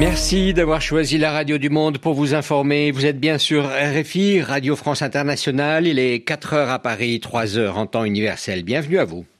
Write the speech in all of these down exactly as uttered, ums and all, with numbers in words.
Merci d'avoir choisi la radio du Monde pour vous informer. Vous êtes bien sur R F I, Radio France Internationale. Il est quatre heures à Paris, trois heures en temps universel. Bienvenue à vous.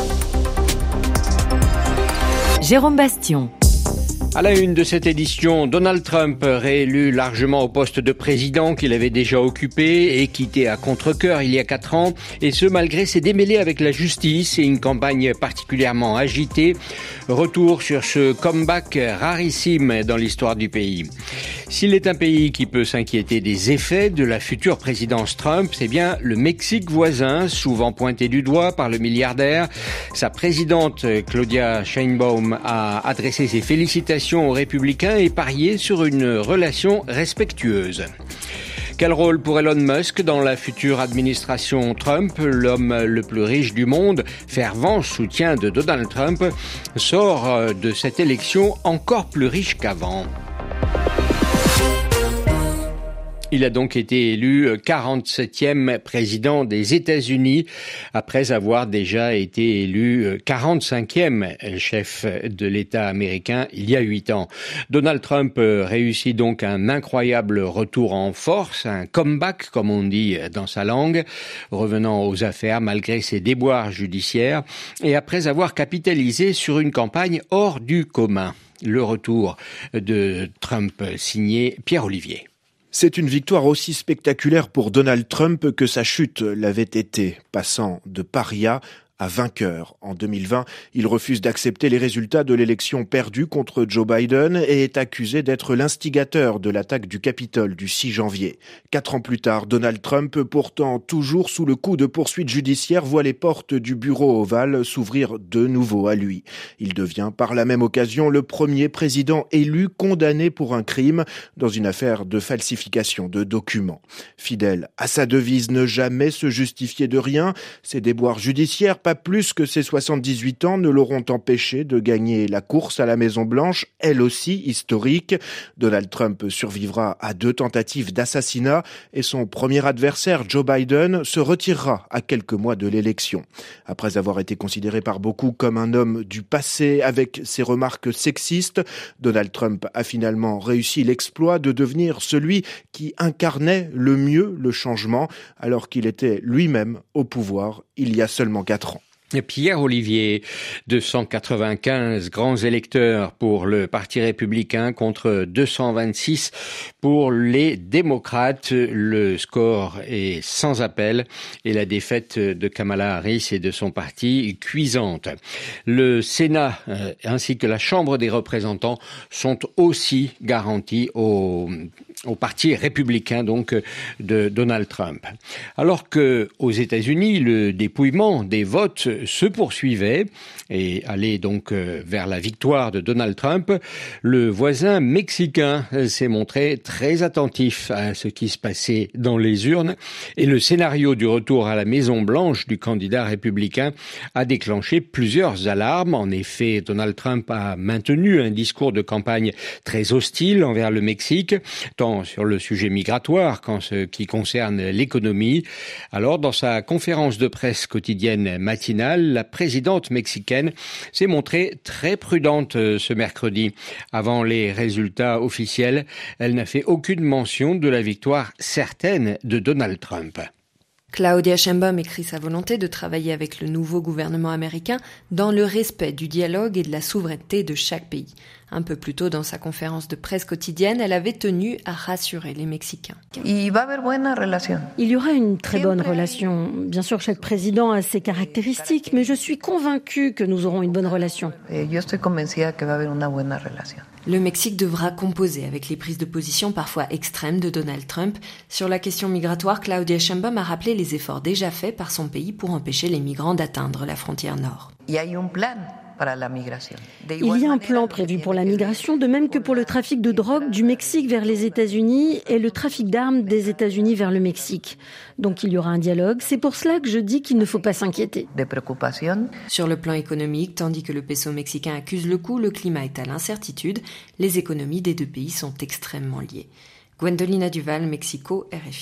Jérôme Bastion. À la une de cette édition, Donald Trump, réélu largement au poste de président qu'il avait déjà occupé et quitté à contre-cœur il y a quatre ans, et ce malgré ses démêlés avec la justice et une campagne particulièrement agitée. Retour sur ce comeback rarissime dans l'histoire du pays. S'il est un pays qui peut s'inquiéter des effets de la future présidence Trump, c'est bien le Mexique voisin, souvent pointé du doigt par le milliardaire. Sa présidente, Claudia Sheinbaum, a adressé ses félicitations aux républicains et parié sur une relation respectueuse. Quel rôle pour Elon Musk dans la future administration Trump? L'homme le plus riche du monde, fervent soutien de Donald Trump, sort de cette élection encore plus riche qu'avant. Il a donc été élu quarante-septième président des États-Unis après avoir déjà été élu quarante-cinquième chef de l'État américain il y a huit ans. Donald Trump réussit donc un incroyable retour en force, un comeback comme on dit dans sa langue, revenant aux affaires malgré ses déboires judiciaires et après avoir capitalisé sur une campagne hors du commun. Le retour de Trump signé Pierre Olivier. C'est une victoire aussi spectaculaire pour Donald Trump que sa chute l'avait été, passant de paria à vainqueur. En deux mille vingt, il refuse d'accepter les résultats de l'élection perdue contre Joe Biden et est accusé d'être l'instigateur de l'attaque du Capitole du six janvier. Quatre ans plus tard, Donald Trump, pourtant toujours sous le coup de poursuites judiciaires, voit les portes du bureau ovale s'ouvrir de nouveau à lui. Il devient par la même occasion le premier président élu condamné pour un crime dans une affaire de falsification de documents. Fidèle à sa devise ne jamais se justifier de rien, ses déboires judiciaires, pas plus que ses soixante-dix-huit ans, ne l'auront empêché de gagner la course à la Maison-Blanche, elle aussi historique. Donald Trump survivra à deux tentatives d'assassinat et son premier adversaire, Joe Biden, se retirera à quelques mois de l'élection. Après avoir été considéré par beaucoup comme un homme du passé avec ses remarques sexistes, Donald Trump a finalement réussi l'exploit de devenir celui qui incarnait le mieux le changement alors qu'il était lui-même au pouvoir il y a seulement quatre ans. Pierre Olivier, deux cent quatre-vingt-quinze grands électeurs pour le Parti républicain contre deux cent vingt-six pour les démocrates. Le score est sans appel et la défaite de Kamala Harris et de son parti cuisante. Le Sénat euh, ainsi que la Chambre des représentants sont aussi garantis au, au Parti républicain donc de Donald Trump. Alors que aux États-Unis, le dépouillement des votes se poursuivait et allait donc vers la victoire de Donald Trump, le voisin mexicain s'est montré très attentif à ce qui se passait dans les urnes et le scénario du retour à la Maison-Blanche du candidat républicain a déclenché plusieurs alarmes. En effet, Donald Trump a maintenu un discours de campagne très hostile envers le Mexique, tant sur le sujet migratoire qu'en ce qui concerne l'économie. Alors, dans sa conférence de presse quotidienne matinale, la présidente mexicaine s'est montrée très prudente ce mercredi. Avant les résultats officiels, elle n'a fait aucune mention de la victoire certaine de Donald Trump. Claudia Sheinbaum écrit sa volonté de travailler avec le nouveau gouvernement américain dans le respect du dialogue et de la souveraineté de chaque pays. Un peu plus tôt dans sa conférence de presse quotidienne, elle avait tenu à rassurer les Mexicains. Il y aura une très bonne relation. Bien sûr, chaque président a ses caractéristiques, mais je suis convaincue que nous aurons une bonne relation. Le Mexique devra composer avec les prises de position parfois extrêmes de Donald Trump. Sur la question migratoire, Claudia Sheinbaum a rappelé les efforts déjà faits par son pays pour empêcher les migrants d'atteindre la frontière nord. Il y a un plan prévu pour la migration, de même que pour le trafic de drogue du Mexique vers les États-Unis et le trafic d'armes des États-Unis vers le Mexique. Donc il y aura un dialogue. C'est pour cela que je dis qu'il ne faut pas s'inquiéter. Sur le plan économique, tandis que le peso mexicain accuse le coup, le climat est à l'incertitude. Les économies des deux pays sont extrêmement liées. Gwendolina Duval, Mexico, R F I.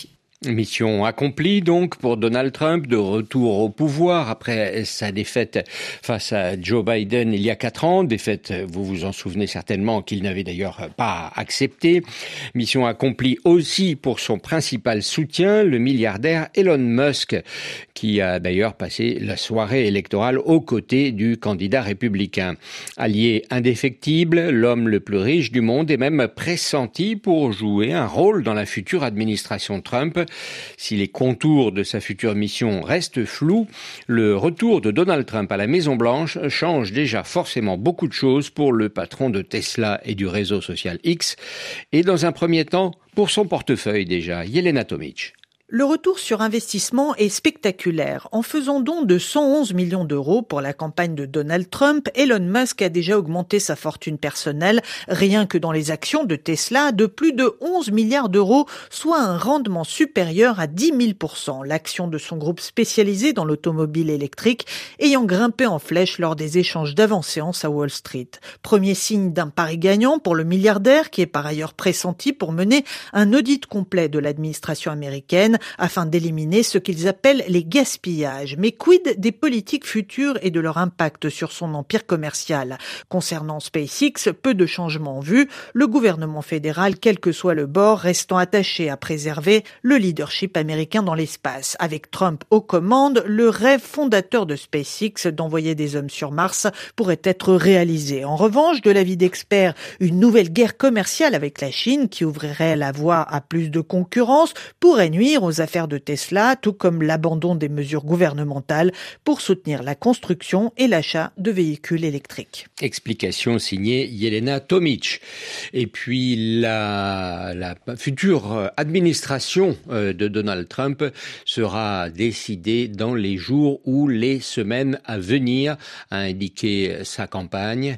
Mission accomplie donc pour Donald Trump, de retour au pouvoir après sa défaite face à Joe Biden il y a quatre ans, défaite, vous vous en souvenez certainement, qu'il n'avait d'ailleurs pas acceptée. Mission accomplie aussi pour son principal soutien, le milliardaire Elon Musk, qui a d'ailleurs passé la soirée électorale aux côtés du candidat républicain. Allié indéfectible, l'homme le plus riche du monde est même pressenti pour jouer un rôle dans la future administration Trump. Si les contours de sa future mission restent flous, le retour de Donald Trump à la Maison-Blanche change déjà forcément beaucoup de choses pour le patron de Tesla et du réseau social X, et dans un premier temps, pour son portefeuille déjà, Jelena Tomic. Le retour sur investissement est spectaculaire. En faisant don de cent onze millions d'euros pour la campagne de Donald Trump, Elon Musk a déjà augmenté sa fortune personnelle, rien que dans les actions de Tesla, de plus de onze milliards d'euros, soit un rendement supérieur à dix mille pour cent. L'action de son groupe spécialisé dans l'automobile électrique ayant grimpé en flèche lors des échanges d'avant-séance à Wall Street. Premier signe d'un pari gagnant pour le milliardaire, qui est par ailleurs pressenti pour mener un audit complet de l'administration américaine, afin d'éliminer ce qu'ils appellent les gaspillages. Mais quid des politiques futures et de leur impact sur son empire commercial? Concernant SpaceX, peu de changements vus, le gouvernement fédéral, quel que soit le bord, restant attaché à préserver le leadership américain dans l'espace. Avec Trump aux commandes, le rêve fondateur de SpaceX d'envoyer des hommes sur Mars pourrait être réalisé. En revanche, de l'avis d'experts, une nouvelle guerre commerciale avec la Chine, qui ouvrirait la voie à plus de concurrence, pourrait nuire aux affaires de Tesla, tout comme l'abandon des mesures gouvernementales pour soutenir la construction et l'achat de véhicules électriques. Explication signée Jelena Tomic. Et puis la, la future administration de Donald Trump sera décidée dans les jours ou les semaines à venir, a indiqué sa campagne.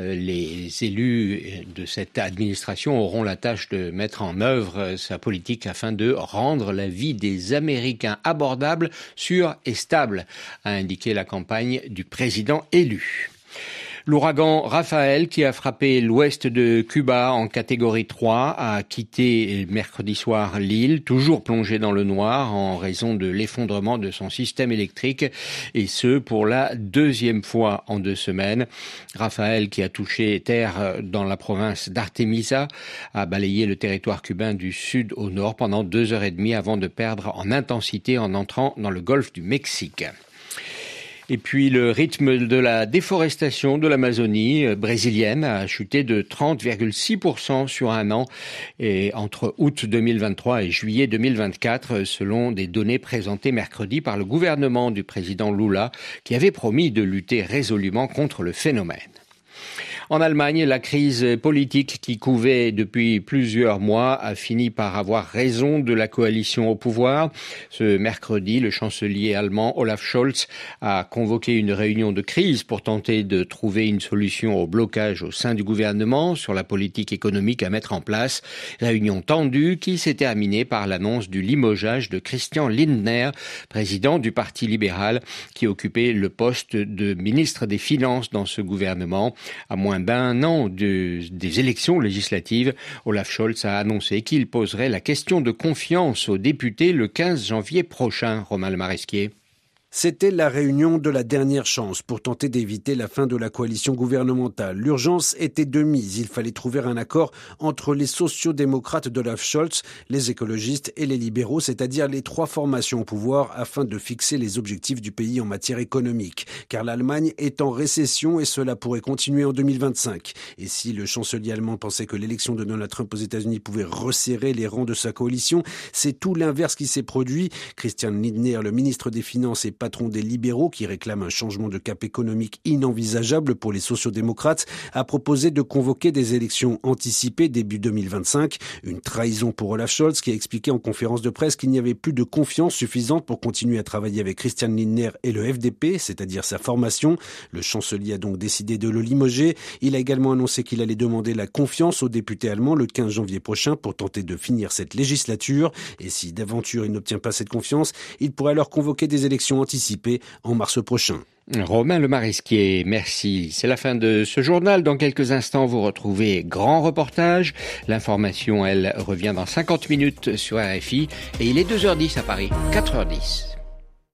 Les élus de cette administration auront la tâche de mettre en œuvre sa politique afin de rendre la vie des Américains abordable, sûre et stable, a indiqué la campagne du président élu. L'ouragan Raphaël, qui a frappé l'ouest de Cuba en catégorie trois, a quitté mercredi soir l'île, toujours plongée dans le noir en raison de l'effondrement de son système électrique, et ce pour la deuxième fois en deux semaines. Raphaël, qui a touché terre dans la province d'Artemisa, a balayé le territoire cubain du sud au nord pendant deux heures et demie avant de perdre en intensité en entrant dans le golfe du Mexique. Et puis le rythme de la déforestation de l'Amazonie brésilienne a chuté de trente virgule six pour cent sur un an et entre août deux mille vingt-trois et juillet deux mille vingt-quatre, selon des données présentées mercredi par le gouvernement du président Lula, qui avait promis de lutter résolument contre le phénomène. En Allemagne, la crise politique qui couvait depuis plusieurs mois a fini par avoir raison de la coalition au pouvoir. Ce mercredi, le chancelier allemand Olaf Scholz a convoqué une réunion de crise pour tenter de trouver une solution au blocage au sein du gouvernement sur la politique économique à mettre en place. Réunion tendue qui s'est terminée par l'annonce du limogeage de Christian Lindner, président du Parti libéral, qui occupait le poste de ministre des Finances dans ce gouvernement. À moins d'un an de, des élections législatives, Olaf Scholz a annoncé qu'il poserait la question de confiance aux députés le quinze janvier prochain. Romain Le Maresquier. C'était la réunion de la dernière chance pour tenter d'éviter la fin de la coalition gouvernementale. L'urgence était de mise. Il fallait trouver un accord entre les sociodémocrates d'Olaf Scholz, les écologistes et les libéraux, c'est-à-dire les trois formations au pouvoir, afin de fixer les objectifs du pays en matière économique. Car l'Allemagne est en récession et cela pourrait continuer en deux mille vingt-cinq. Et si le chancelier allemand pensait que l'élection de Donald Trump aux États-Unis pouvait resserrer les rangs de sa coalition, c'est tout l'inverse qui s'est produit. Christian Lindner, le ministre des Finances et patron des libéraux, qui réclame un changement de cap économique inenvisageable pour les sociodémocrates, a proposé de convoquer des élections anticipées début deux mille vingt-cinq. Une trahison pour Olaf Scholz, qui a expliqué en conférence de presse qu'il n'y avait plus de confiance suffisante pour continuer à travailler avec Christian Lindner et le F D P, c'est-à-dire sa formation. Le chancelier a donc décidé de le limoger. Il a également annoncé qu'il allait demander la confiance aux députés allemands le quinze janvier prochain pour tenter de finir cette législature. Et si d'aventure il n'obtient pas cette confiance, il pourrait alors convoquer des élections anticipée en mars prochain. Romain Le Maresquier, merci. C'est la fin de ce journal. Dans quelques instants, vous retrouvez Grand Reportage. L'information, elle, revient dans cinquante minutes sur R F I. Et il est deux heures dix à Paris, quatre heures dix.